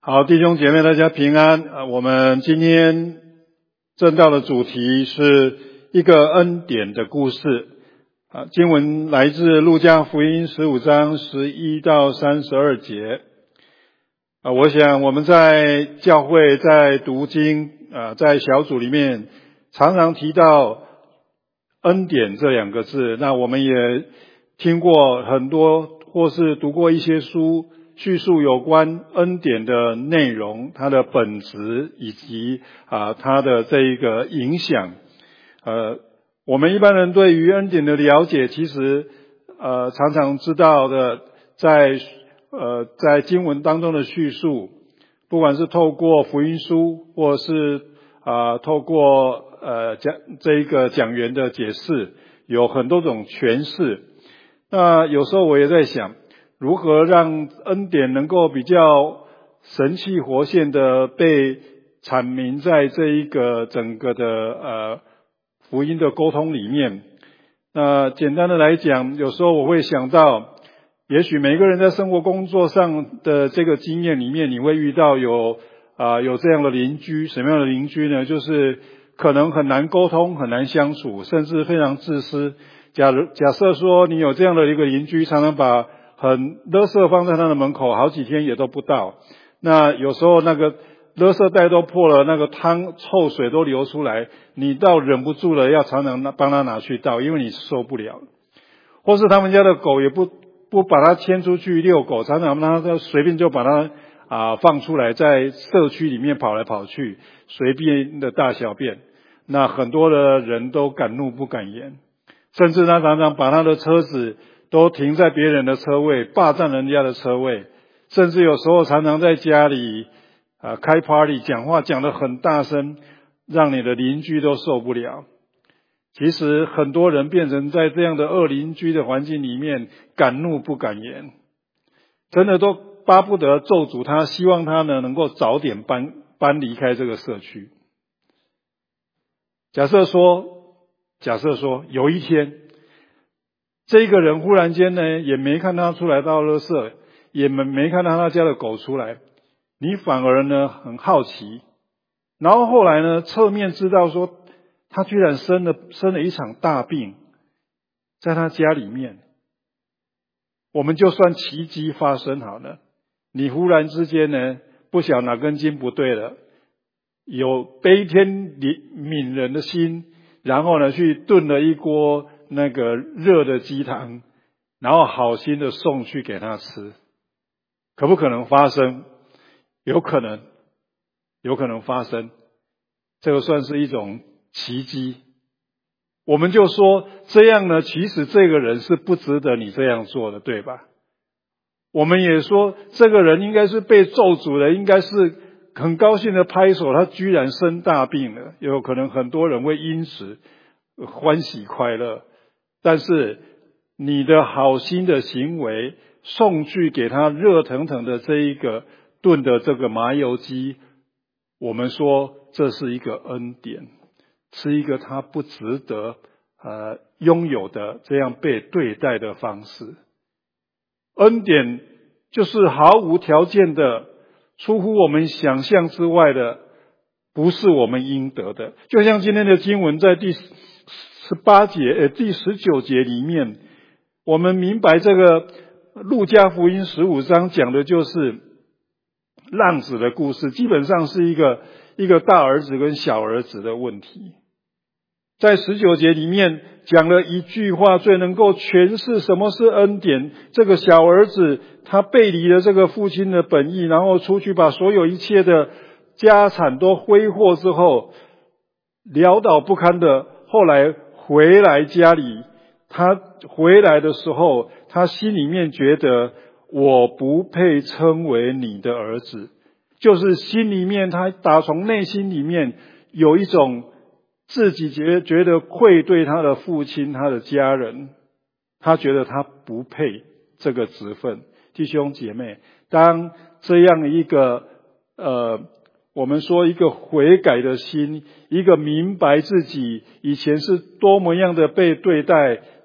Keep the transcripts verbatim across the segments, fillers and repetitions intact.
好，弟兄姐妹，大家平安。呃，我们今天正道的主题是一个恩典的故事。啊，经文来自路加福音十五章十一到三十二节。啊，我想我们在教会在读经啊，在小组里面常常提到恩典这两个字。那我们也听过很多，或是读过一些书，叙述有关恩典的内容，它的本质以及啊它的这一个影响。呃，我们一般人对于恩典的了解，其实呃常常知道的，在呃在经文当中的叙述，不管是透过福音书，或是啊、呃、透过呃讲这一个讲员的解释，有很多种诠释。那有时候我也在想，如何让恩典能够比较神气活现的被阐明在这一个整个的呃福音的沟通里面。那简单的来讲，有时候我会想到，也许每个人在生活工作上的这个经验里面，你会遇到有啊、呃、有这样的邻居。什么样的邻居呢？就是可能很难沟通，很难相处，甚至非常自私。假如假设说你有这样的一个邻居，常常把很垃圾放在他的门口，好几天也都不到。那有时候那个垃圾袋都破了，那个汤臭水都流出来，你倒忍不住了，要常常帮他拿去倒，因为你受不了。或是他们家的狗也不不把它牵出去遛狗，常常他随便就把它啊放出来，在社区里面跑来跑去，随便的大小便。那很多的人都敢怒不敢言，甚至他常常把他的车子都停在别人的车位，霸占人家的车位，甚至有时候常常在家里啊开 party 讲话讲得很大声，让你的邻居都受不了。其实很多人变成在这样的恶邻居的环境里面，敢怒不敢言，真的都巴不得咒诅他，希望他呢能够早点搬搬离开这个社区。假设说假设说有一天这个人忽然间呢，也没看他出来倒垃圾，也没没看到他家的狗出来，你反而呢很好奇，然后后来呢侧面知道说他居然生了生了一场大病，在他家里面。我们就算奇迹发生好了，你忽然之间呢不晓哪根筋不对了，有悲天悯人的心，然后呢去炖了一锅那个热的鸡汤，然后好心的送去给他吃。可不可能发生？有可能，有可能发生。这个算是一种奇迹。我们就说这样呢，其实这个人是不值得你这样做的，对吧？我们也说这个人应该是被咒诅的，应该是很高兴的拍手，他居然生大病了。有可能很多人会因此欢喜快乐，但是你的好心的行为，送去给他热腾腾的这一个炖的这个麻油鸡，我们说这是一个恩典，是一个他不值得呃拥有的这样被对待的方式。恩典就是毫无条件的，出乎我们想象之外的，不是我们应得的。就像今天的经文在第十八节呃第十九节里面，我们明白这个路加福音十五章讲的就是浪子的故事，基本上是一个一个大儿子跟小儿子的问题。在十九节里面讲了一句话，最能够诠释什么是恩典。这个小儿子他背离了这个父亲的本意，然后出去把所有一切的家产都挥霍之后，潦倒不堪的，后来回来家里，他回来的时候，他心里面觉得我不配称为你的儿子，就是心里面他打从内心里面有一种自己觉觉得愧对他的父亲，他的家人，他觉得他不配这个职分。弟兄姐妹，当这样一个呃我们说一个悔改的心，一个明白自己以前是多么样的被对待，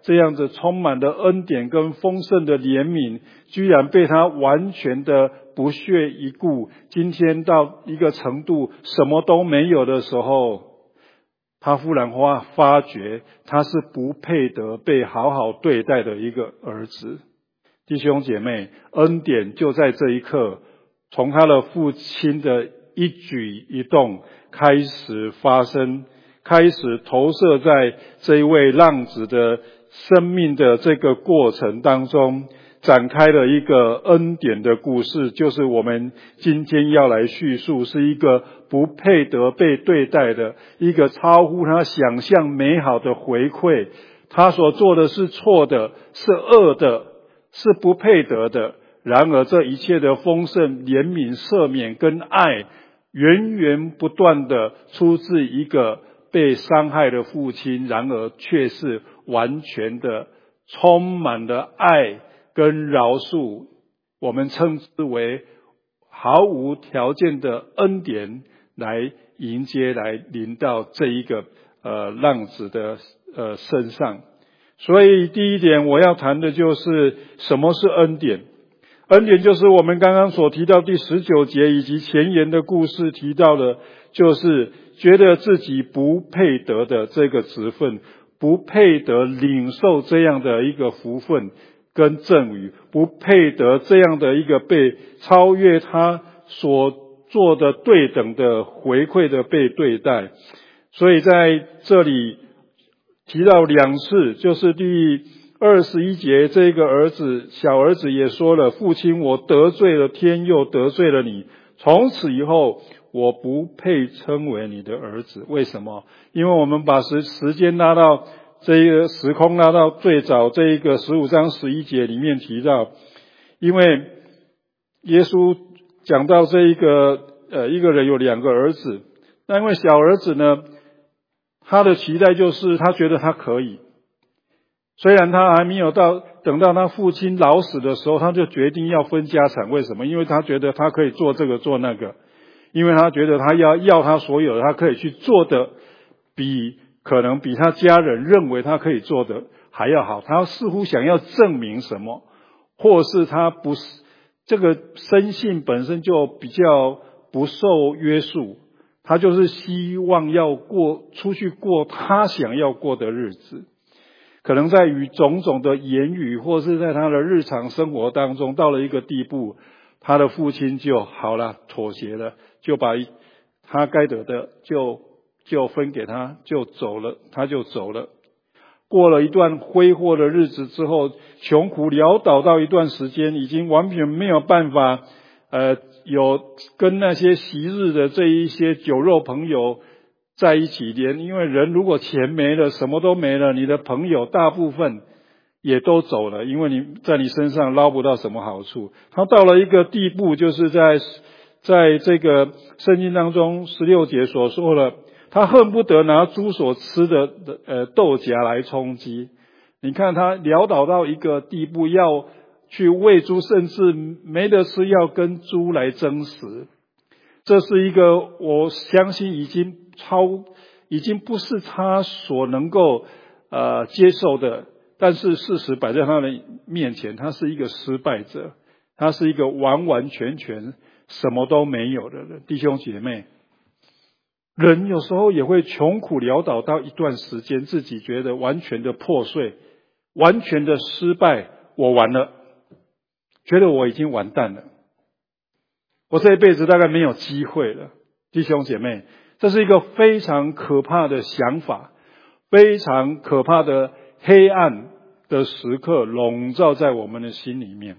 这样子充满的恩典跟丰盛的怜悯，居然被他完全的不屑一顾。今天到一个程度什么都没有的时候，他忽然发发觉他是不配得被好好对待的一个儿子。弟兄姐妹，恩典就在这一刻，从他的父亲的一举一动开始发生，开始投射在这一位浪子的生命的这个过程当中，展开了一个恩典的故事，就是我们今天要来叙述，是一个不配得被对待的，一个超乎他想象美好的回馈。他所做的是错的，是恶的，是不配得的。然而这一切的丰盛、怜悯、赦免跟爱，源源不断的出自一个被伤害的父亲，然而却是完全的充满了爱跟饶恕，我们称之为毫无条件的恩典，来迎接，来临到这一个呃浪子的呃身上。所以第一点我要谈的就是什么是恩典。恩典就是我们刚刚所提到第十九节以及前言的故事提到的，就是觉得自己不配得的这个职分，不配得领受这样的一个福分跟赠与，不配得这样的一个被超越他所做的对等的回馈的被对待。所以在这里提到两次，就是第二十一节，这个儿子小儿子也说了，父亲，我得罪了天，又得罪了你，从此以后我不配称为你的儿子。为什么？因为我们把时时间拉到这一个时空拉到最早这一个十五章十一节里面提到，因为耶稣讲到这一个呃一个人有两个儿子，那因为小儿子呢，他的期待就是他觉得他可以，虽然他还没有到等到他父亲老死的时候，他就决定要分家产。为什么？因为他觉得他可以做这个做那个，因为他觉得他要要他所有的，他可以去做的比可能比他家人认为他可以做的还要好。他似乎想要证明什么，或是他不是这个生性本身就比较不受约束，他就是希望要过出去过他想要过的日子。可能在于种种的言语，或是在他的日常生活当中，到了一个地步，他的父亲就好了，妥协了，就把他该得的就就分给他，就走了，他就走了。过了一段挥霍的日子之后，穷苦潦倒到一段时间，已经完全没有办法呃有跟那些昔日的这一些酒肉朋友在一起。连因为人如果钱没了，什么都没了，你的朋友大部分也都走了，因为你在你身上捞不到什么好处。他到了一个地步，就是在在这个圣经当中十六节所说了，他恨不得拿猪所吃的呃豆荚来充饥。你看他潦倒到一个地步，要去喂猪，甚至没得吃要跟猪来争食。这是一个我相信已经超已经不是他所能够呃接受的，但是事实摆在他的面前，他是一个失败者，他是一个完完全全什么都没有的人。弟兄姐妹，人有时候也会穷苦潦倒到一段时间，自己觉得完全的破碎，完全的失败，我完了，觉得我已经完蛋了，我这一辈子大概没有机会了。弟兄姐妹，这是一个非常可怕的想法，非常可怕的黑暗的时刻笼罩在我们的心里面。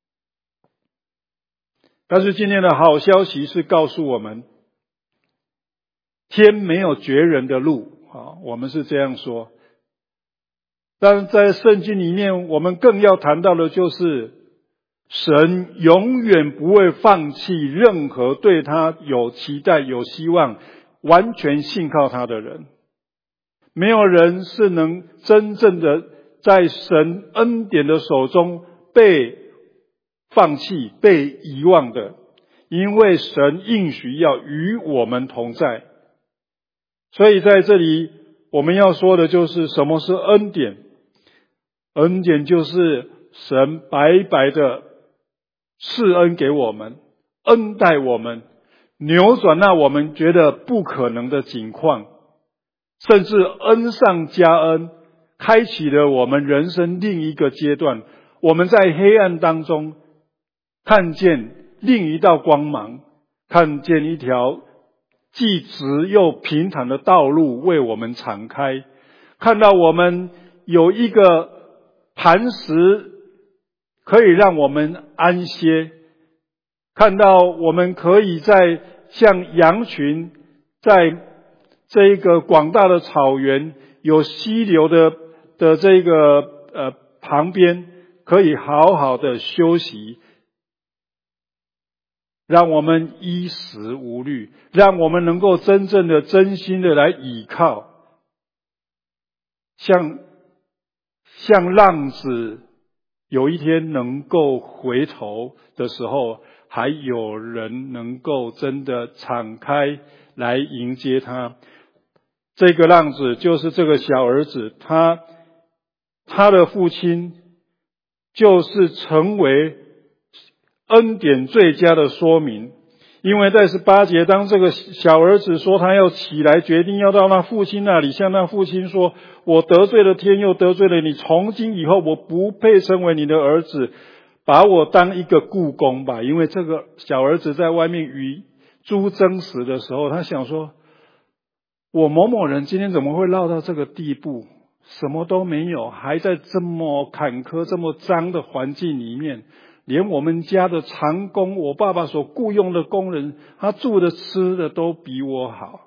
但是今天的好消息是告诉我们，天没有绝人的路啊，我们是这样说。但在圣经里面，我们更要谈到的就是神永远不会放弃任何对他有期待有希望完全信靠他的人。没有人是能真正的在神恩典的手中被放弃被遗忘的，因为神应许要与我们同在。所以在这里我们要说的就是什么是恩典。 恩典就是神白白的赐恩给我们，恩待我们，扭转那我们觉得不可能的境况，甚至恩上加恩，开启了我们人生另一个阶段。我们在黑暗当中看见另一道光芒，看见一条既直又平坦的道路为我们敞开，看到我们有一个磐石可以让我们安歇，看到我们可以在像羊群在这一个广大的草原有溪流的的这个呃旁边可以好好的休息，让我们衣食无虑，让我们能够真正的真心的来倚靠，像像浪子有一天能够回头的时候，还有人能够真的敞开来迎接他。这个浪子就是这个小儿子，他他的父亲就是成为恩典最佳的说明。因为在十八节，当这个小儿子说他要起来，决定要到那父亲那里，向那父亲说，我得罪了天，又得罪了你，从今以后我不配称为你的儿子，把我当一个雇工吧。因为这个小儿子在外面与猪争食的时候，他想说，我某某人今天怎么会落到这个地步，什么都没有，还在这么坎坷这么脏的环境里面，连我们家的长工，我爸爸所雇佣的工人，他住的吃的都比我好。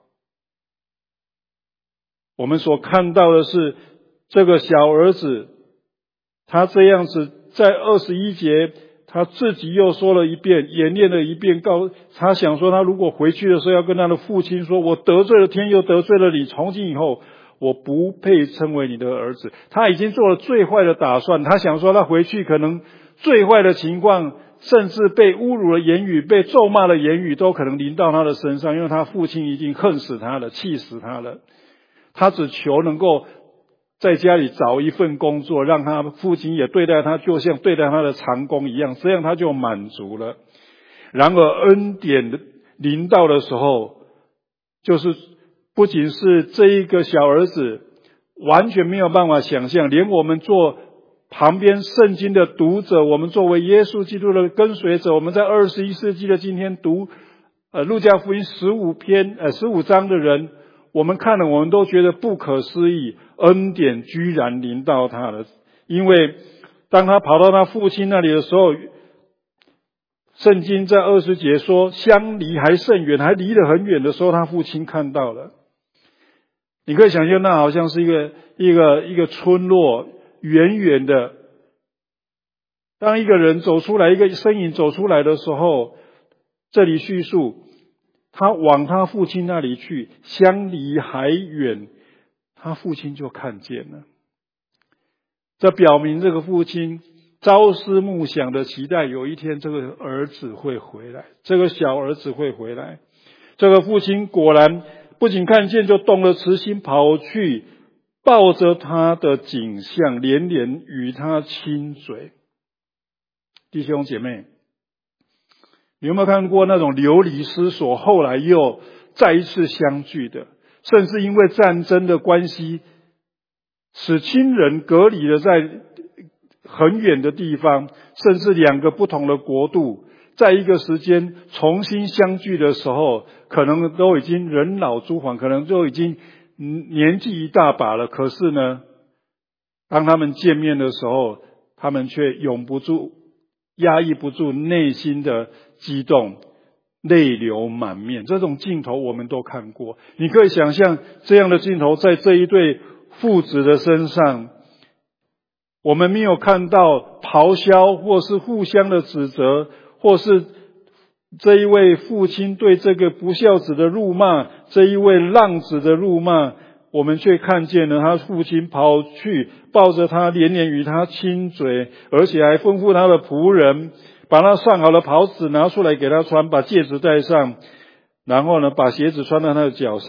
我们所看到的是这个小儿子，他这样子在二十一节他自己又说了一遍，演练了一遍，告他想说，他如果回去的时候要跟他的父亲说，我得罪了天，又得罪了你，从今以后我不配称为你的儿子。他已经做了最坏的打算，他想说他回去可能最坏的情况，甚至被侮辱的言语，被咒骂的言语都可能临到他的身上，因为他父亲已经恨死他了，气死他了。他只求能够在家里找一份工作，让他父亲也对待他就像对待他的长工一样，这样他就满足了。然而恩典临到的时候，就是不仅是这一个小儿子完全没有办法想象，连我们做旁边圣经的读者，我们作为耶稣基督的跟随者，我们在二十一世纪的今天读呃路加福音十五篇呃十五章的人，我们看了我们都觉得不可思议，恩典居然临到他了。因为当他跑到他父亲那里的时候，圣经在二十节说相离还甚远，还离得很远的时候，他父亲看到了。你可以想象，那好像是一个一个一个村落，远远的，当一个人走出来，一个身影走出来的时候，这里叙述他往他父亲那里去，相离还远，他父亲就看见了。这表明这个父亲朝思暮想的期待，有一天这个儿子会回来，这个小儿子会回来。这个父亲果然不仅看见，就动了慈心，跑去抱着他的颈项，连连与他亲嘴。弟兄姐妹，你有没有看过那种流离失所，后来又再一次相聚的？甚至因为战争的关系，使亲人隔离了在很远的地方，甚至两个不同的国度，在一个时间重新相聚的时候，可能都已经人老珠黄，可能都已经年纪一大把了。可是呢，当他们见面的时候，他们却永不住压抑不住内心的激动，泪流满面。这种镜头我们都看过，你可以想象这样的镜头在这一对父子的身上，我们没有看到咆哮，或是互相的指责，或是这一位父亲对这个不孝子的辱骂，这一位浪子的辱骂，我们却看见了他父亲跑去抱着他，连连与他亲嘴，而且还吩咐他的仆人把他上好的袍子拿出来给他穿，把戒指戴上，然后呢把鞋子穿到他的脚上，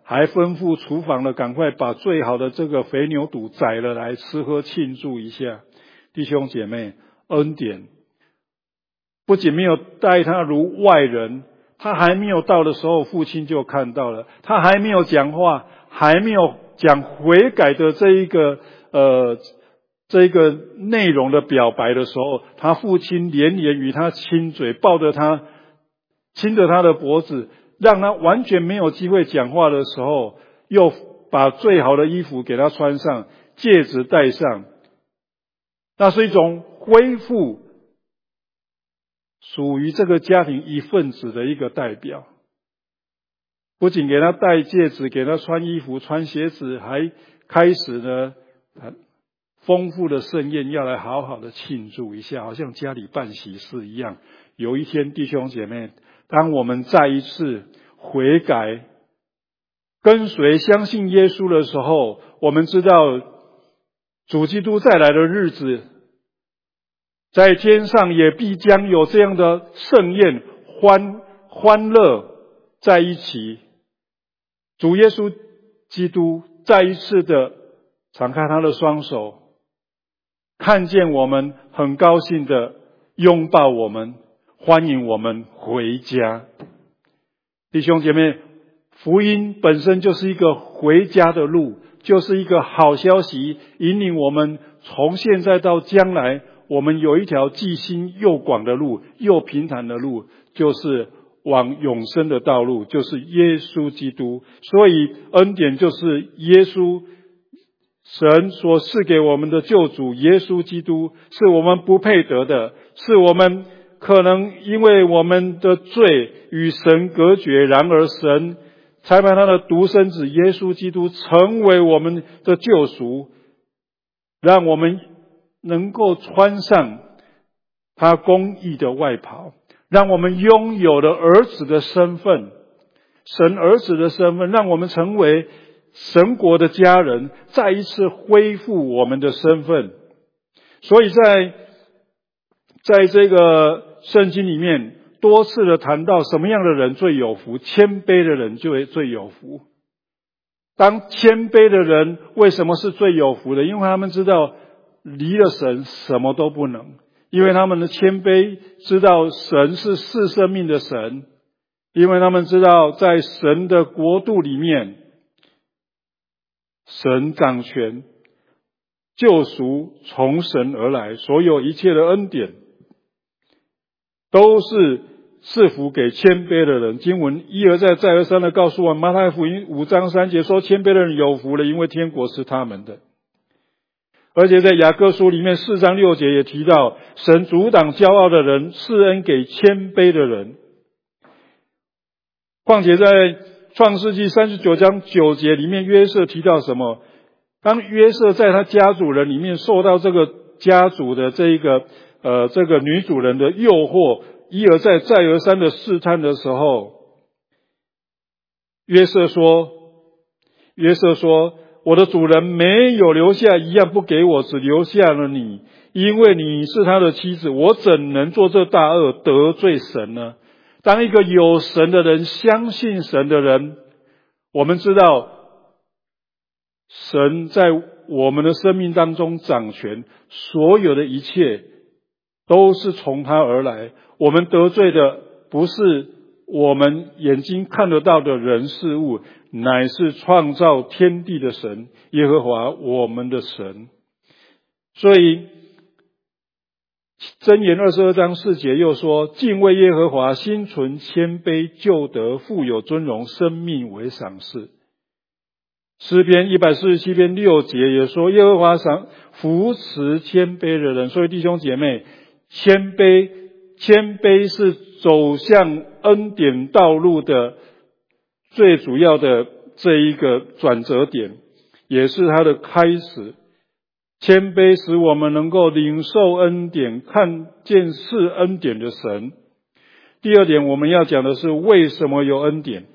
还吩咐厨房的赶快把最好的这个肥牛肚宰了来吃喝庆祝一下。弟兄姐妹，恩典不仅没有待他如外人，他还没有到的时候，父亲就看到了，他还没有讲话，还没有讲悔改的这一个呃这一个内容的表白的时候，他父亲连连与他亲嘴，抱着他，亲着他的脖子，让他完全没有机会讲话的时候，又把最好的衣服给他穿上，戒指戴上。那是一种恢复属于这个家庭一份子的一个代表。不仅给他戴戒指，给他穿衣服穿鞋子，还开始呢丰富的盛宴，要来好好的庆祝一下，好像家里办喜事一样。有一天，弟兄姐妹，当我们再一次悔改跟随相信耶稣的时候，我们知道主基督再来的日子，在天上也必将有这样的盛宴，欢欢乐在一起。主耶稣基督再一次的敞开他的双手，看见我们，很高兴的拥抱我们，欢迎我们回家。弟兄姐妹，福音本身就是一个回家的路，就是一个好消息，引领我们从现在到将来，我们有一条既新又广的路，又平坦的路，就是往永生的道路，就是耶稣基督。所以恩典就是耶稣，神所赐给我们的救主耶稣基督，是我们不配得的，是我们可能因为我们的罪与神隔绝，然而神才把他的独生子耶稣基督成为我们的救赎，让我们能够穿上他公义的外袍，让我们拥有了儿子的身份，神儿子的身份，让我们成为神国的家人，再一次恢复我们的身份。所以在在这个圣经里面多次的谈到什么样的人最有福，谦卑的人就会最有福。当谦卑的人为什么是最有福的？因为他们知道离了神什么都不能，因为他们的谦卑知道神是赐生命的神，因为他们知道在神的国度里面，神掌权，救赎从神而来，所有一切的恩典都是赐福给谦卑的人。经文一而再再而三的告诉我们，马太福音五章三节说，谦卑的人有福了，因为天国是他们的。而且在雅各书里面四章六节也提到，神阻挡骄傲的人，赐恩给谦卑的人。况且在创世纪三十九章九节里面，约瑟提到什么？当约瑟在他家主人里面受到这个家主的这一个呃这个女主人的诱惑，一而再再而三的试探的时候，约瑟说约瑟说我的主人没有留下一样不给我，只留下了你，因为你是他的妻子，我怎能做这大恶得罪神呢？当一个有神的人，相信神的人，我们知道神在我们的生命当中掌权，所有的一切都是从他而来。我们得罪的不是我们眼睛看得到的人事物，乃是创造天地的神，耶和华我们的神。所以箴言二十二章四节又说，敬畏耶和华，心存谦卑，就得富有尊荣，生命为赏赐。诗篇一百四十七篇六节也说，耶和华赏扶持谦卑的人。所以弟兄姐妹，谦卑谦卑是走向恩典道路的最主要的这一个转折点，也是它的开始。谦卑使我们能够领受恩典，看见是恩典的神。第二点我们要讲的是为什么有恩典。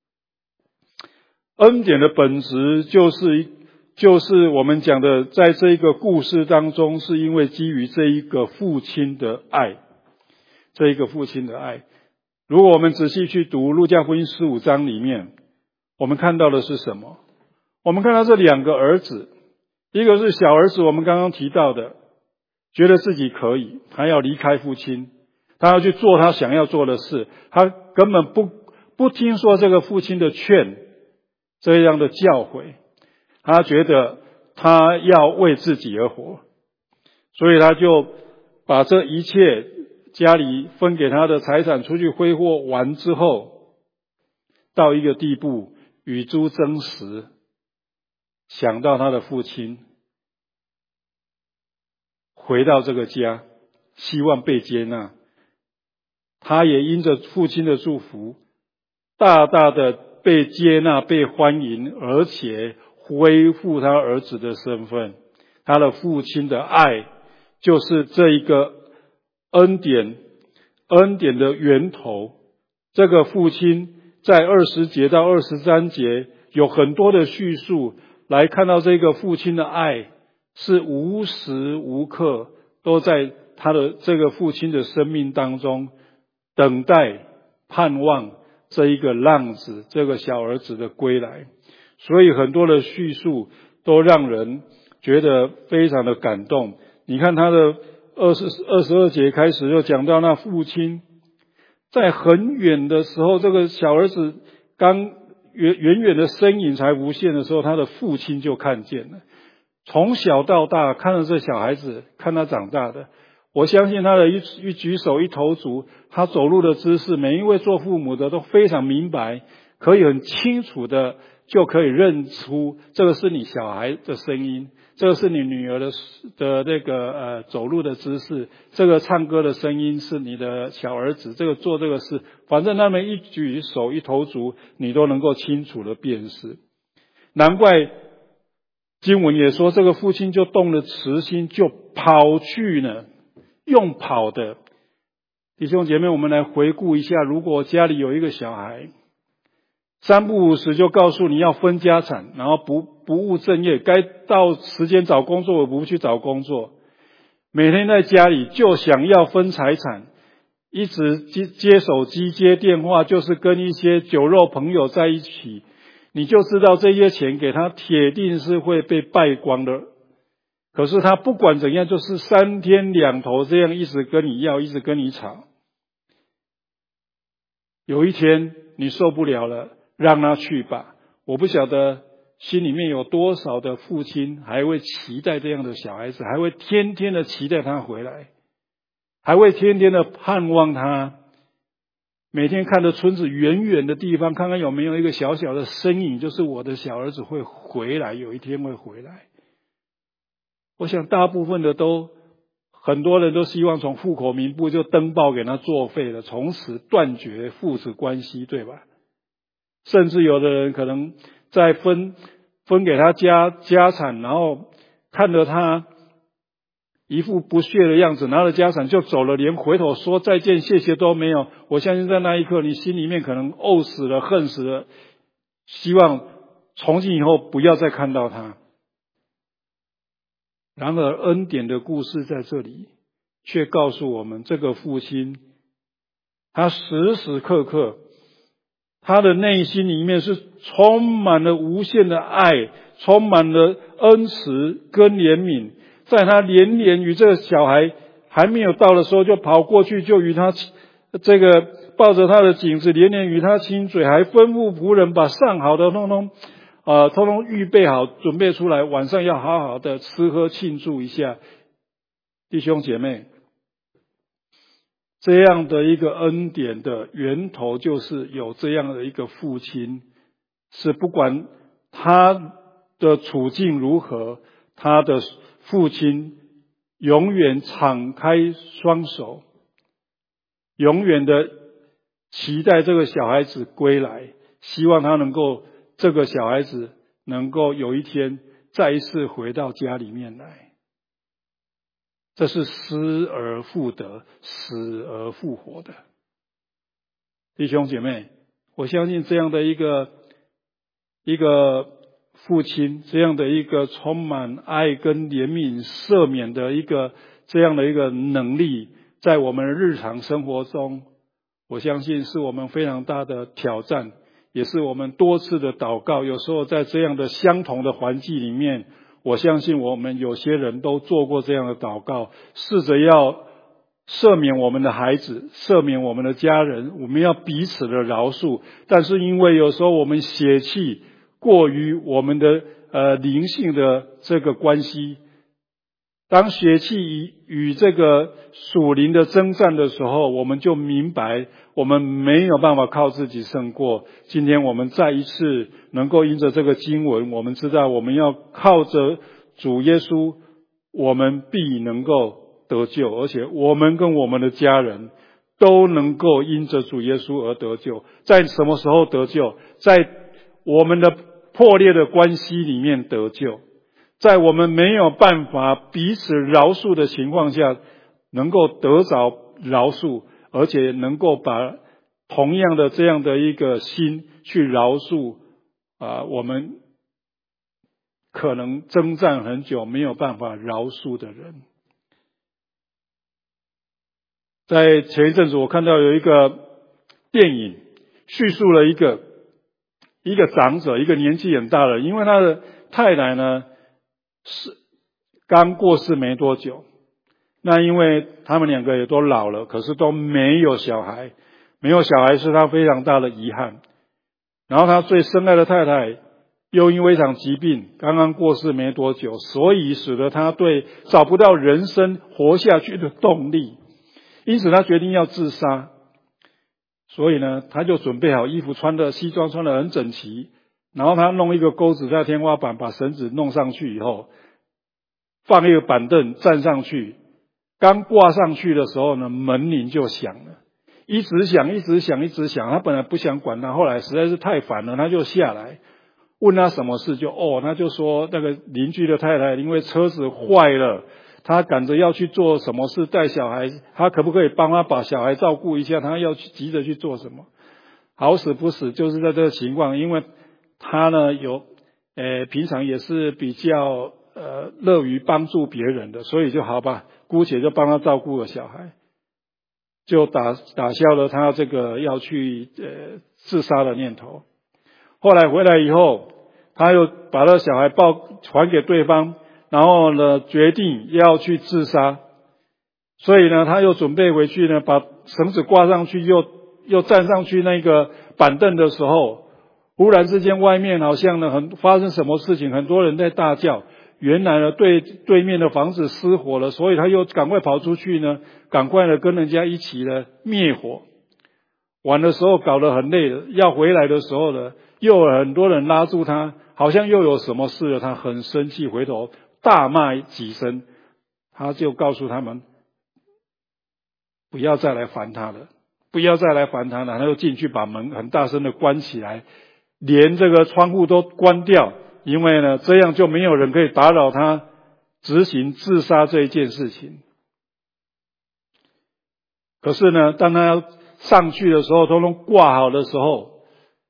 恩典的本质就是就是我们讲的，在这一个故事当中，是因为基于这一个父亲的爱，这一个父亲的爱。如果我们仔细去读路加福音十五章里面， 我们看到的是什么？我们看到这两个儿子，一个是小儿子，我们刚刚提到的，觉得自己可以，他要离开父亲，他要去做他想要做的事，他根本不不听说这个父亲的劝，这样的教诲，他觉得他要为自己而活，所以他就把这一切家里分给他的财产出去挥霍完之后，到一个地步与猪争食，想到他的父亲回到这个家，希望被接纳，他也因着父亲的祝福，大大的被接纳、被欢迎，而且恢复他儿子的身份。他的父亲的爱，就是这一个恩典，恩典的源头。这个父亲在二十节到二十三节有很多的叙述，来看到这个父亲的爱是无时无刻都在他的这个父亲的生命当中等待盼望这一个浪子，这个小儿子的归来。所以很多的叙述都让人觉得非常的感动。你看他的二十二十二节开始就讲到那父亲在很远的时候，这个小儿子刚远远远的身影才浮现的时候，他的父亲就看见了。从小到大看着这小孩子，看他长大的，我相信他的一一举手一投足，他走路的姿势，每一位做父母的都非常明白，可以很清楚的就可以认出这个是你小孩的声音，这个是你女儿的的那个呃走路的姿势，这个唱歌的声音是你的小儿子，这个做这个事，反正他们一举手一投足，你都能够清楚的辨识。难怪经文也说，这个父亲就动了慈心，就跑去呢，用跑的。弟兄姐妹，我们来回顾一下，如果家里有一个小孩，三不五时就告诉你要分家产，然后不不务正业，该到时间找工作我不去找工作，每天在家里就想要分财产，一直接接手机接电话，就是跟一些酒肉朋友在一起，你就知道这些钱给他铁定是会被败光的。可是他不管怎样，就是三天两头这样一直跟你要，一直跟你吵。有一天你受不了了，让他去吧。我不晓得心里面有多少的父亲还会期待这样的小孩子，还会天天的期待他回来，还会天天的盼望他，每天看着村子远远的地方，看看有没有一个小小的身影，就是我的小儿子会回来，有一天会回来。我想大部分的都很多人都希望从户口名簿就登报给他作废了，从此断绝父子关系，对吧？甚至有的人可能在分分给他家家产，然后看着他一副不屑的样子，拿了家产就走了，连回头说再见谢谢都没有。我相信在那一刻你心里面可能怄死了，恨死了，希望从今以后不要再看到他。然而恩典的故事在这里却告诉我们，这个父亲他时时刻刻他的内心里面是充满了无限的爱，充满了恩慈跟怜悯。在他连连与这个小孩还没有到的时候，就跑过去，就与他这个抱着他的颈子，连连与他亲嘴，还吩咐仆人把上好的通通呃，通通预备好，准备出来，晚上要好好的吃喝庆祝一下。弟兄姐妹，这样的一个恩典的源头，就是有这样的一个父亲，是不管他的处境如何，他的父亲永远敞开双手，永远的期待这个小孩子归来，希望他能够这个小孩子能够有一天再一次回到家里面来。这是失而复得，死而复活的。弟兄姐妹，我相信这样的一个一个父亲，这样的一个充满爱跟怜悯赦免的一个这样的一个能力，在我们的日常生活中，我相信是我们非常大的挑战， 也是我们多次的祷告。有时候在这样的相同的环境里面，我相信我们有些人都做过这样的祷告，试着要赦免我们的孩子，赦免我们的家人，我们要彼此的饶恕。但是因为有时候我们血气过于我们的呃灵性的这个关系，当血气与与这个属灵的征战的时候，我们就明白我们没有办法靠自己胜过。今天我们再一次能够因着这个经文，我们知道我们要靠着主耶稣，我们必能够得救，而且我们跟我们的家人都能够因着主耶稣而得救。在什么时候得救？在我们的破裂的关系里面得救，在我们没有办法彼此饶恕的情况下，能够得着饶恕，而且能够把同样的这样的一个心去饶恕啊，我们可能征战很久没有办法饶恕的人。在前一阵子我看到有一个电影，叙述了一个一个长者，一个年纪很大的人，因为他的太太呢是刚过世没多久，那因为他们两个也都老了，可是都没有小孩，没有小孩是他非常大的遗憾。然后他最深爱的太太又因为一场疾病刚刚过世没多久，所以使得他对找不到人生活下去的动力，因此他决定要自杀。所以呢，他就准备好衣服，穿的西装穿得很整齐，然后他弄一个钩子在天花板，把绳子弄上去以后，放一个板凳站上去，刚挂上去的时候呢，门铃就响了，一直响一直响一直响。他本来不想管他，后来实在是太烦了，他就下来问他什么事，就哦，他就说那个邻居的太太因为车子坏了，他赶着要去做什么事，带小孩，他可不可以帮他把小孩照顾一下，他要去急着去做什么。好死不死就是在这个情况，因为他呢有呃平常也是比较呃乐于帮助别人的，所以就好吧，姑且就帮他照顾了小孩，就打打消了他这个要去呃自杀的念头。后来回来以后，他又把他小孩抱还给对方，然后呢决定要去自杀。所以呢他又准备回去呢，把绳子挂上去，又又站上去那个板凳的时候，忽然之间外面好像呢很发生什么事情，很多人在大叫。原来呢对对面的房子失火了，所以他又赶快跑出去呢，赶快的跟人家一起呢灭火。晚的时候搞得很累了，要回来的时候呢，又有很多人拉住他，好像又有什么事了，他很生气，回头大骂几声，他就告诉他们不要再来烦他了，不要再来烦他了。他就进去把门很大声的关起来，连这个窗户都关掉，因为呢这样就没有人可以打扰他执行自杀这一件事情。可是呢当他要上去的时候，通通挂好的时候，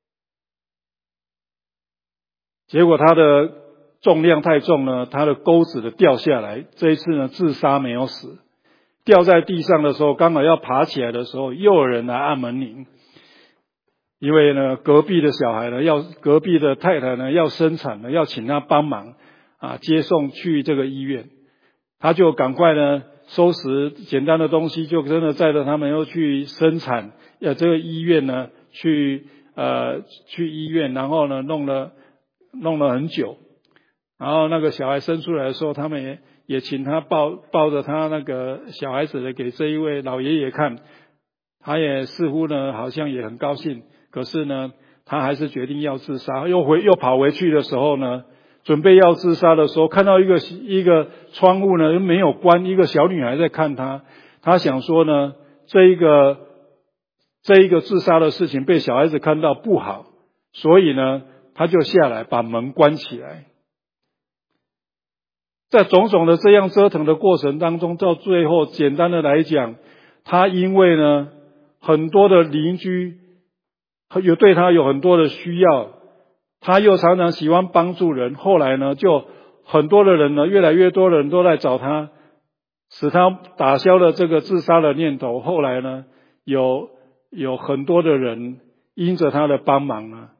结果他的重量太重呢，他的钩子的掉下来，这一次呢自杀没有死，掉在地上的时候，刚好要爬起来的时候，又有人来按门铃，因为呢隔壁的小孩呢要隔壁的太太呢要生产呢，要请他帮忙啊接送去这个医院，他就赶快呢收拾简单的东西，就真的载着他们又去生产，要这个医院呢去呃去医院，然后呢弄了弄了很久，然后那个小孩生出来的时候，他们也也请他抱抱着他那个小孩子的给这一位老爷爷看，他也似乎呢好像也很高兴，可是呢他还是决定要自杀，又回又跑回去的时候呢，准备要自杀的时候，看到一个一个窗户呢没有关，一个小女孩在看他，他想说呢这一个这一个自杀的事情被小孩子看到不好，所以呢他就下来把门关起来。在种种的这样折腾的过程当中，到最后简单的来讲，他因为呢很多的邻居有对他有很多的需要，他又常常喜欢帮助人，后来呢就很多的人呢越来越多的人都来找他，使他打消了这个自杀的念头。后来呢有有很多的人因着他的帮忙呢，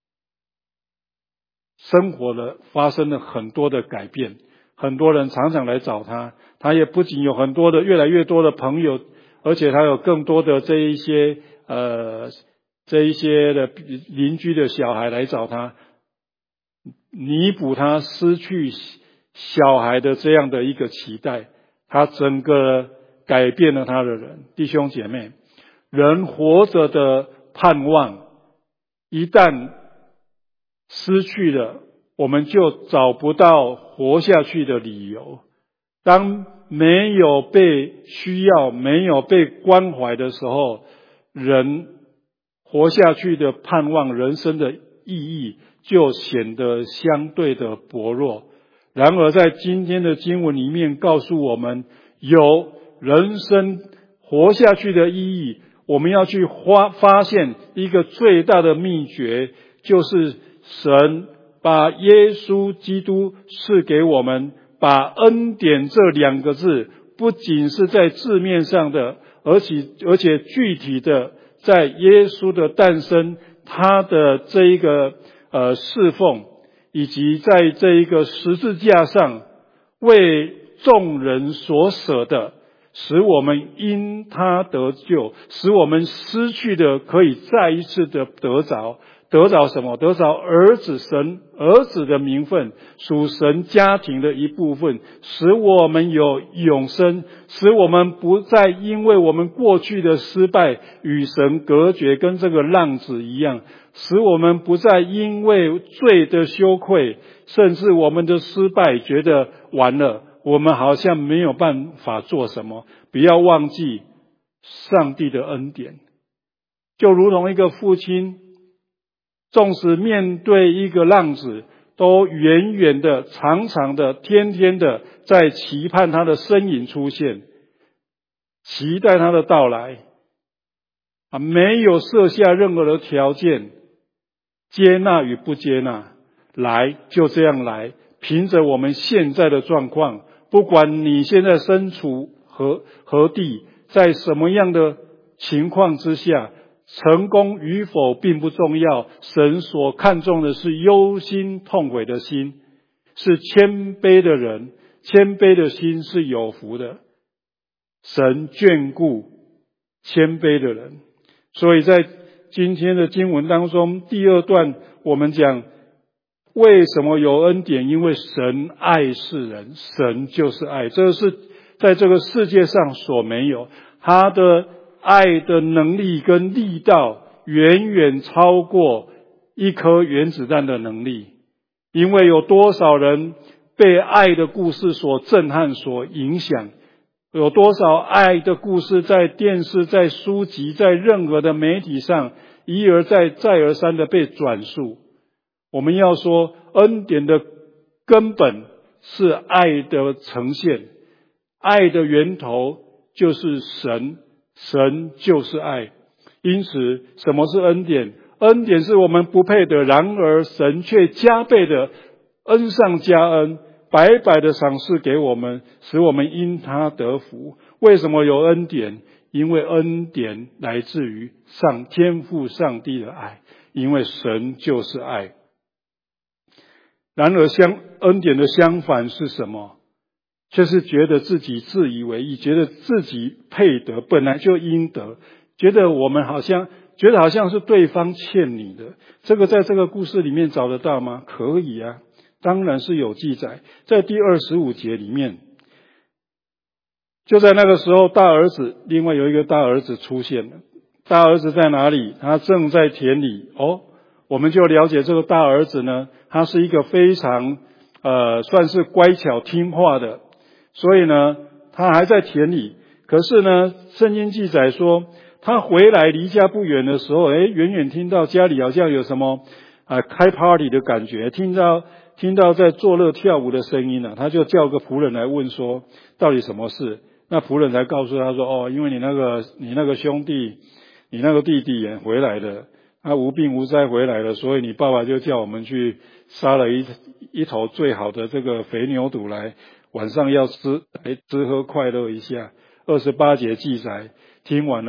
生活的发生了很多的改变，很多人常常来找他，他也不仅有很多的越来越多的朋友，而且他有更多的这一些呃这一些的邻居的小孩来找他，弥补他失去小孩的这样的一个期待，他整个改变了他的人。弟兄姐妹，人活着的盼望一旦失去了，我们就找不到活下去的理由。当没有被需要，没有被关怀的时候，人活下去的盼望，人生的意义就显得相对的薄弱。然而在今天的经文里面告诉我们，有人生活下去的意义，我们要去发发现一个最大的秘诀，就是神把耶稣基督赐给我们，把恩典这两个字不仅是在字面上的，而且而且具体的在耶稣的诞生，他的这一个呃侍奉，以及在这一个十字架上为众人所舍的，使我们因他得救，使我们失去的可以再一次的得着。得着什么？得着儿子神儿子的名分，属神家庭的一部分，使我们有永生，使我们不再因为我们过去的失败与神隔绝，跟这个浪子一样，使我们不再因为罪的羞愧，甚至我们的失败觉得完了，我们好像没有办法做什么。不要忘记上帝的恩典，就如同一个父亲，纵使面对一个浪子，都远远的、长长的、天天的在期盼他的身影出现，期待他的到来，啊，没有设下任何的条件，接纳与不接纳，来就这样来，凭着我们现在的状况，不管你现在身处何何地，在什么样的情况之下，成功与否并不重要，神所看重的是忧心痛悔的心，是谦卑的人，谦卑的心是有福的。神眷顾谦卑的人。所以在今天的经文当中，第二段我们讲为什么有恩典，因为神爱世人，神就是爱，这是在这个世界上所没有，他的爱的能力跟力道远远超过一颗原子弹的能力。因为有多少人被爱的故事所震撼、所影响，有多少爱的故事在电视、在书籍、在任何的媒体上一而再、再而三的被转述。我们要说，恩典的根本是爱的呈现，爱的源头就是神，神就是爱。因此，什么是恩典？恩典是我们不配的，然而神却加倍的恩上加恩，白白的赏赐给我们，使我们因他得福。为什么有恩典？因为恩典来自于上天父上帝的爱，因为神就是爱。然而相恩典的相反是什么？却是觉得自己自以为意，觉得自己配得，本来就应得，觉得我们好像觉得好像是对方欠你的。这个在这个故事里面找得到吗？可以啊，当然是有记载，在第二十五节里面。就在那个时候，大儿子另外有一个大儿子出现了。大儿子在哪里？他正在田里。哦，我们就了解这个大儿子呢，他是一个非常呃算是乖巧听话的，所以呢他还在田里。可是呢圣经记载说，他回来离家不远的时候，诶远远听到家里好像有什么啊、呃、开 party 的感觉，听到听到在作乐跳舞的声音了、啊，他就叫个仆人来问说到底什么事。那仆人才告诉他说，哦，因为你那个你那个兄弟你那个弟弟也回来了，他无病无灾回来了，所以你爸爸就叫我们去杀了一一头最好的这个肥牛肚来，晚上要吃来吃喝快乐一下。二十八节记载，听完了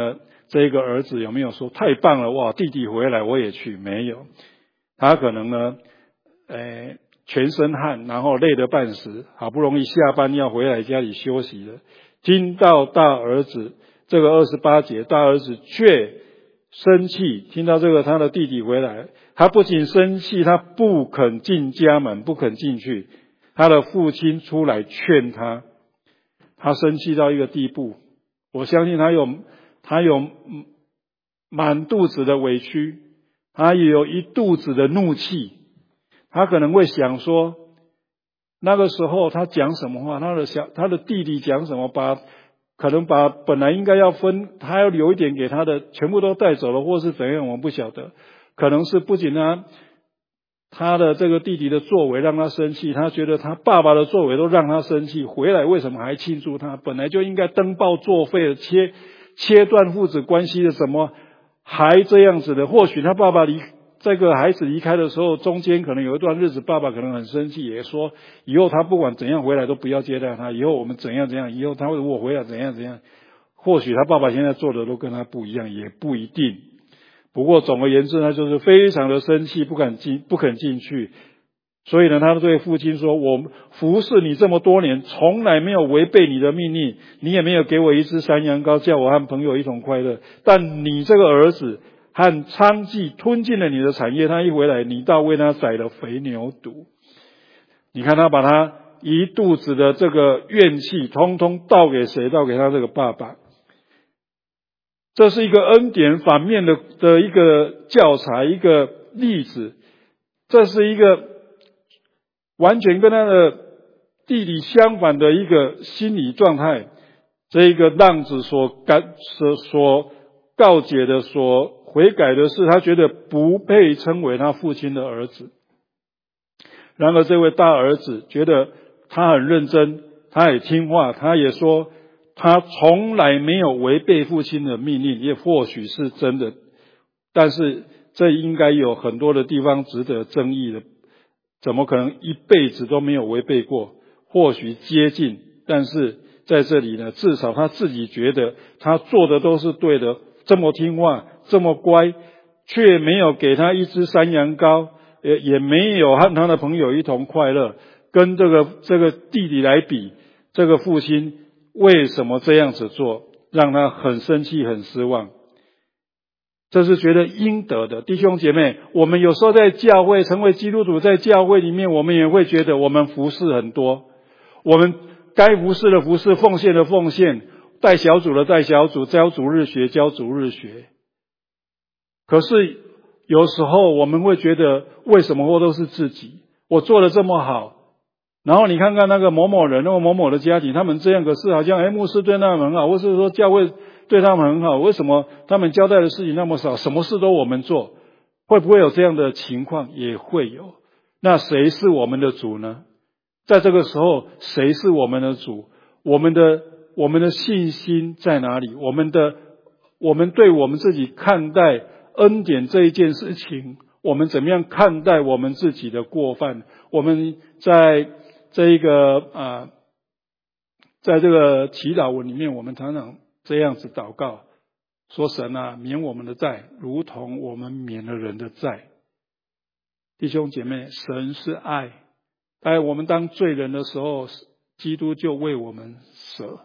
这个儿子有没有说太棒了，哇，弟弟回来我也去？没有，他可能呢，呃，全身汗，然后累得半死，好不容易下班要回来家里休息了，听到大儿子这个二十八节，大儿子却生气，听到这个他的弟弟回来，他不仅生气，他不肯进家门，不肯进去。他的父亲出来劝他，他生气到一个地步，我相信他有他有满肚子的委屈，他也有一肚子的怒气。他可能会想说，那个时候他讲什么话，他的小他的弟弟讲什么，把可能把本来应该要分，他要留一点给他的，全部都带走了，或是怎样，我们不晓得。可能是不仅他他的这个弟弟的作为让他生气，他觉得他爸爸的作为都让他生气，回来为什么还庆祝他？本来就应该登报作废的，切切断父子关系的，怎么还这样子的？或许他爸爸离这个孩子离开的时候，中间可能有一段日子，爸爸可能很生气，也说以后他不管怎样回来都不要接待他，以后我们怎样怎样，以后他如果回来怎样怎样。或许他爸爸现在做的都跟他不一样，也不一定。不过总而言之，他就是非常的生气，不肯进不肯进去。所以呢，他对父亲说，我服侍你这么多年，从来没有违背你的命令，你也没有给我一只山羊羔，叫我和朋友一同快乐。但你这个儿子和娼妓吞进了你的产业，他一回来，你倒为他宰了肥牛犊。你看他把他一肚子的这个怨气通通倒给谁？倒给他这个爸爸。这是一个恩典反面的的一个教材，一个例子。这是一个完全跟他的弟弟相反的一个心理状态。这一个浪子所感所所告解的、所悔改的是，他觉得不配称为他父亲的儿子。然而这位大儿子觉得他很认真，他也听话，他也说他从来没有违背父亲的命令，也或许是真的，但是这应该有很多的地方值得争议的。怎么可能一辈子都没有违背过？或许接近，但是在这里呢，至少他自己觉得他做的都是对的，这么听话，这么乖，却没有给他一只山羊羔，也也没有和他的朋友一同快乐。跟这个这个弟弟来比，这个父亲为什么这样子做，让他很生气很失望。这是觉得应得的。弟兄姐妹，我们有时候在教会成为基督徒，在教会里面我们也会觉得我们服侍很多，我们该服侍的服侍，奉献的奉献，带小组的带小组，教主日学教主日学。可是有时候我们会觉得，为什么我都是自己，我做得这么好，然后你看看那个某某人，那个某某的家庭，他们这样，可是好像哎，牧师对他们很好，或是说教会对他们很好，为什么他们交代的事情那么少，什么事都我们做？会不会有这样的情况？也会有。那谁是我们的主呢？在这个时候，谁是我们的主？我们的我们的信心在哪里？我们的我们对我们自己看待恩典这一件事情，我们怎么样看待我们自己的过犯？我们在这一个啊、呃，在这个祈祷文里面，我们常常这样子祷告，说神啊，免我们的债，如同我们免了人的债。弟兄姐妹，神是爱，在我们当罪人的时候，基督就为我们舍。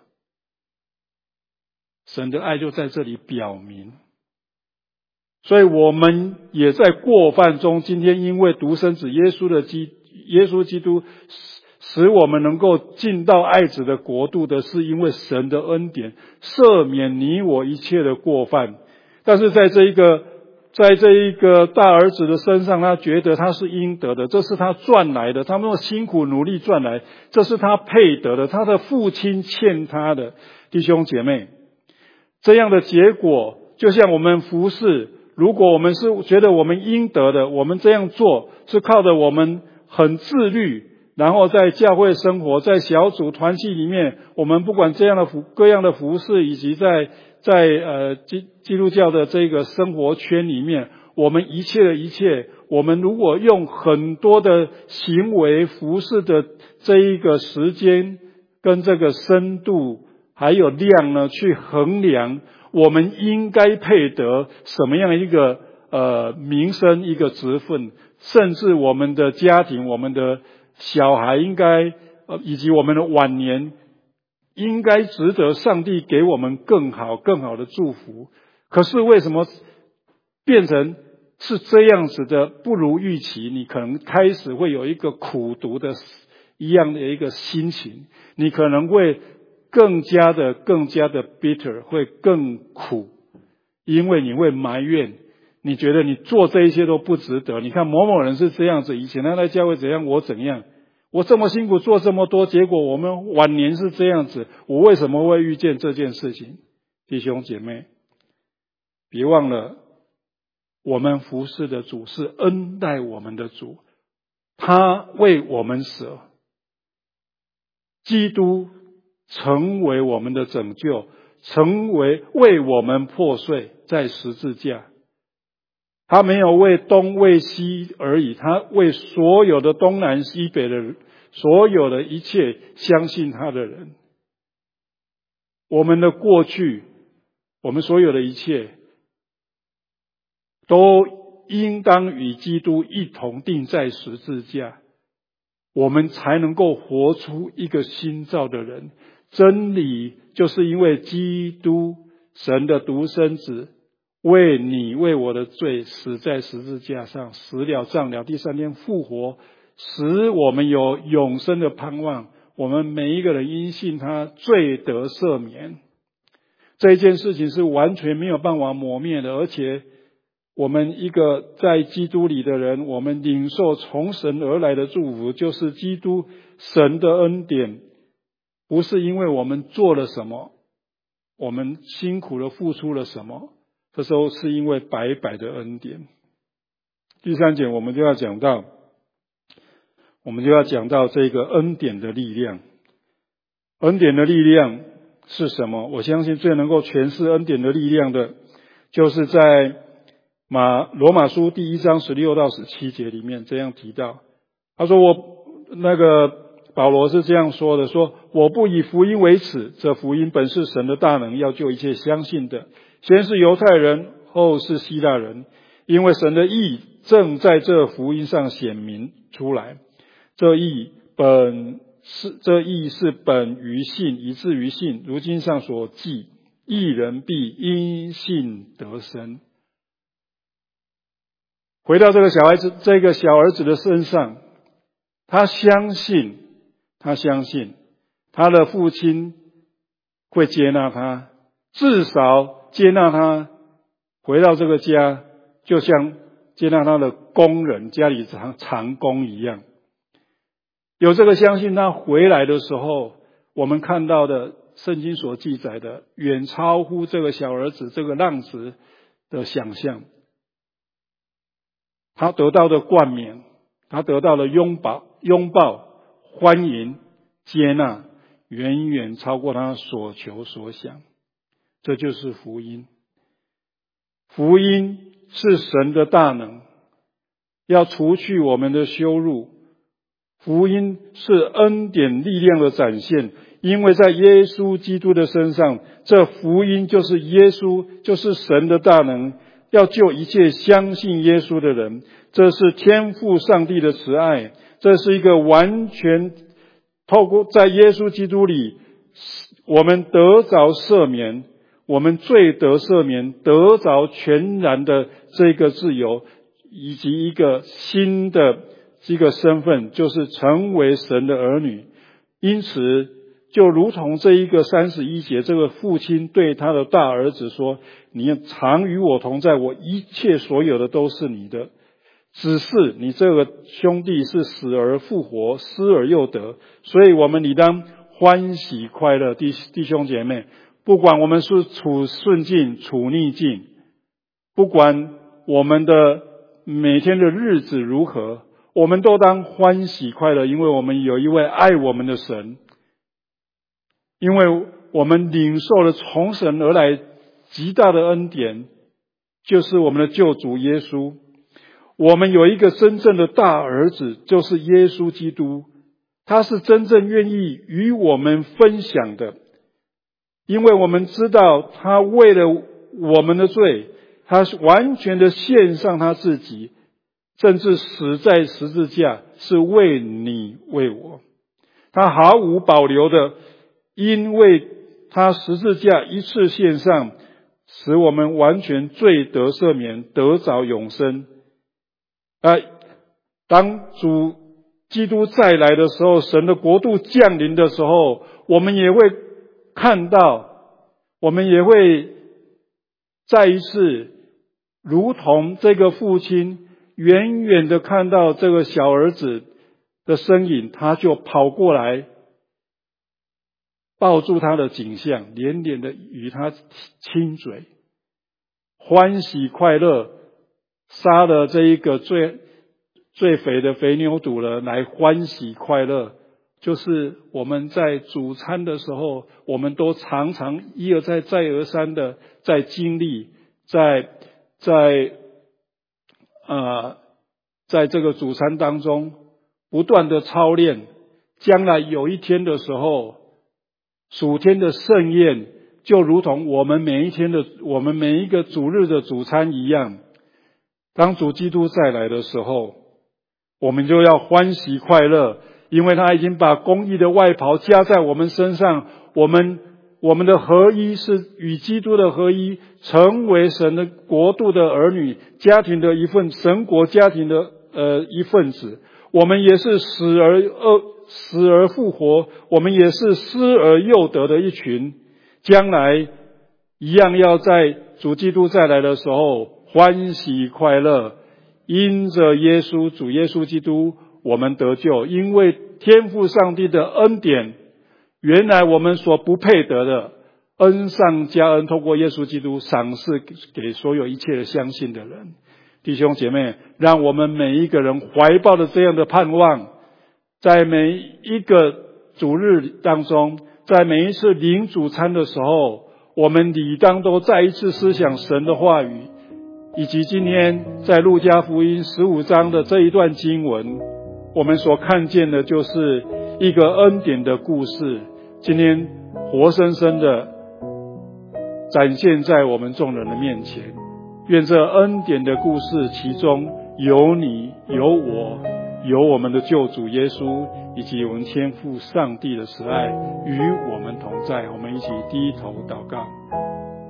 神的爱就在这里表明。所以我们也在过犯中，今天因为独生子耶稣的基耶稣基督使我们能够进到爱子的国度的，是因为神的恩典赦免你我一切的过犯。但是在这一个在这一个大儿子的身上，他觉得他是应得的，这是他赚来的，他那么辛苦努力赚来，这是他配得的，他的父亲欠他的。弟兄姐妹，这样的结果就像我们服侍，如果我们是觉得我们应得的，我们这样做是靠着我们很自律，然后在教会生活，在小组团契里面，我们不管这样的服各样的服侍，以及在在呃基基督教的这个生活圈里面，我们一切的一切，我们如果用很多的行为服侍的这一个时间跟这个深度还有量呢去衡量我们应该配得什么样一个呃名声、一个职分，甚至我们的家庭、我们的小孩应该呃以及我们的晚年应该值得上帝给我们更好、更好的祝福。可是为什么变成是这样子的不如预期？你可能开始会有一个苦读的一样的一个心情，你可能会更加的更加的 bitter， 会更苦，因为你会埋怨，你觉得你做这一些都不值得。你看某某人是这样子，以前他在教会怎样，我怎样，我这么辛苦做这么多，结果我们晚年是这样子，我为什么会遇见这件事情？弟兄姐妹，别忘了我们服侍的主是恩待我们的主，他为我们舍，基督成为我们的拯救，成为为我们破碎在十字架。他没有为东为西而已，他为所有的东南西北的人，所有的一切相信他的人。我们的过去，我们所有的一切都应当与基督一同钉在十字架，我们才能够活出一个新造的人。真理就是因为基督神的独生子为你为我的罪死在十字架上，死了葬了，第三天复活，使我们有永生的盼望。我们每一个人因信他罪得赦免，这一件事情是完全没有办法磨灭的。而且我们一个在基督里的人，我们领受从神而来的祝福，就是基督神的恩典，不是因为我们做了什么，我们辛苦的付出了什么，这时候是因为白白的恩典。第三节我们就要讲到，我们就要讲到这个恩典的力量。恩典的力量是什么？我相信最能够诠释恩典的力量的，就是在马罗马书第一章十六到十七节里面这样提到。他说我那个保罗是这样说的，说我不以福音为耻，这福音本是神的大能，要救一切相信的，先是犹太人，后是希腊人，因为神的义正在这福音上显明出来。这义本是这义是本于信，以至于信，如经上所记，义人必因信得生。回到这个小孩子，这个小儿子的身上，他相信，他相信他的父亲会接纳他，至少接纳他回到这个家，就像接纳他的工人，家里长长工一样。有这个相信，他回来的时候，我们看到的圣经所记载的，远超乎这个小儿子这个浪子的想象。他得到的冠冕，他得到的拥抱、拥抱、欢迎、接纳，远远超过他所求所想。这就是福音。福音是神的大能，要除去我们的羞辱。福音是恩典力量的展现，因为在耶稣基督的身上，这福音就是耶稣，就是神的大能，要救一切相信耶稣的人。这是天父上帝的慈爱，这是一个完全透过在耶稣基督里，我们得着赦免，我们罪得赦免，得着全然的这个自由，以及一个新的一个身份，就是成为神的儿女。因此就如同这一个三十一节，这个父亲对他的大儿子说，你常与我同在，我一切所有的都是你的，只是你这个兄弟是死而复活，失而又得，所以我们理当欢喜快乐。弟弟兄姐妹，不管我们是处顺境处逆境，不管我们的每天的日子如何，我们都当欢喜快乐，因为我们有一位爱我们的神，因为我们领受了从神而来极大的恩典，就是我们的救主耶稣。我们有一个真正的大儿子，就是耶稣基督，他是真正愿意与我们分享的。 因为我们知道他为了我们的罪，他完全的献上他自己，甚至死在十字架，是为你为我。他毫无保留的，因为他十字架一次献上，使我们完全罪得赦免，得着永生。啊，当主基督再来的时候，神的国度降临的时候，我们也会看到，我们也会再一次如同这个父亲远远的看到这个小儿子的身影，他就跑过来抱住他的颈项，连连的与他亲嘴，欢喜快乐，杀了这一个最最肥的肥牛犊了，来欢喜快乐。就是我们在主餐的时候，我们都常常一而再再而三的在经历，在在呃在这个主餐当中不断的操练，将来有一天的时候，属天的盛宴就如同我们每一天的我们每一个主日的主餐一样。当主基督再来的时候，我们就要欢喜快乐，因为他已经把公义的外袍加在我们身上，我们我们的合一是与基督的合一，成为神的国度的儿女，家庭的一份，神国家庭的呃一份子。我们也是死而呃死而复活，我们也是失而又得的一群，将来一样要在主基督再来的时候欢喜快乐，因着耶稣主耶稣基督我们得救，因为天父上帝的恩典，原来我们所不配得的恩上加恩，透过耶稣基督赏赐给所有一切的相信的人。弟兄姐妹，让我们每一个人怀抱着这样的盼望，在每一个主日当中，在每一次领主餐的时候，我们理当都再一次思想神的话语，以及今天在路加福音十五章的这一段经文，我们所看见的就是一个恩典的故事，今天活生生的展现在我们众人的面前。愿这恩典的故事其中有你有我，有我们的救主耶稣，以及我们天父上帝的慈爱与我们同在。我们一起低头祷告。